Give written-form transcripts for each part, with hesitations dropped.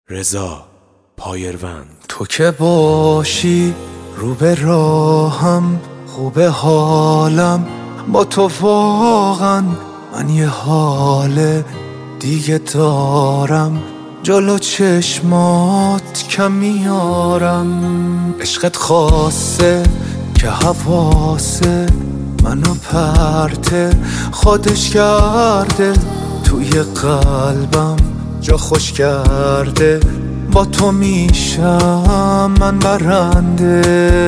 رضا پایروند. تو که باشی رو به راهم خوبه حالم، با تو واقعا من یه حال دیگه دارم، جلو چشمات کم میارم. عشقت خاصه که حواسه منو پرته خودش کرده، توی قلبم جا خوش کرده. با تو میشم من برنده،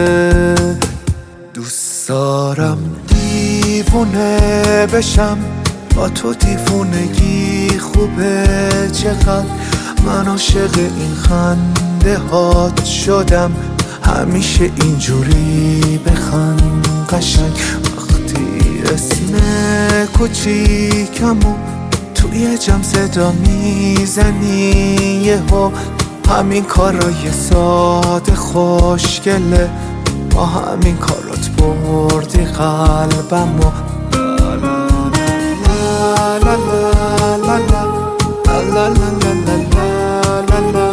دوست دارم دیوونه بشم با تو. دیوونگی خوبه چقدر، من عاشق این خنده هات شدم. همیشه اینجوری بخند قشنگ، وقتی اسم کوچیکمو توی جمع صدا میزنی یهو. همین کارای ساده خوشگله، با همین کارات بردی قلبمو. لا لا لا لا لا لا لا لا.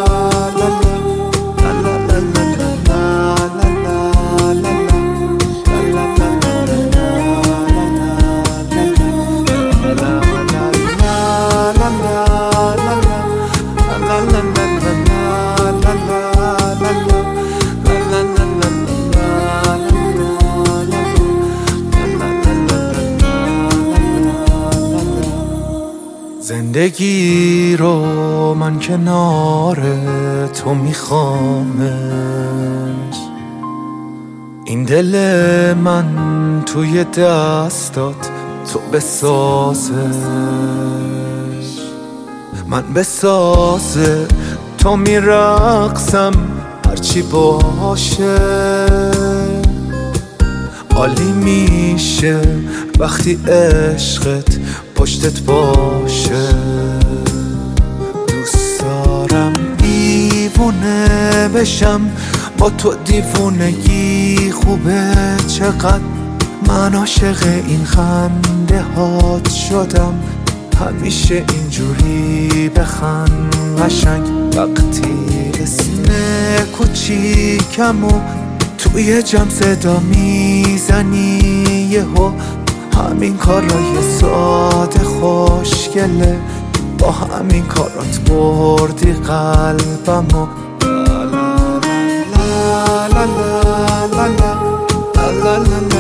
زندگی رو من کنار تو میخوامش، این دل من توی دستات تو بسازش. من بسازه تو میرقصم هرچی باشه، عالی میشه وقتی عشقت پشتت باشه. دوست دارم دیوونه بشم با تو، دیوونگی خوبه چقدر، من عاشق این خنده هات شدم. همیشه اینجوری بخند قشنگ، وقتی اسم کوچیکمو توی جمع صدا میزنی یهو. همین کارای ساده خوشگله، با همین کارات بردی قلبمو. لا لا لا لا لا لا لا لا لا.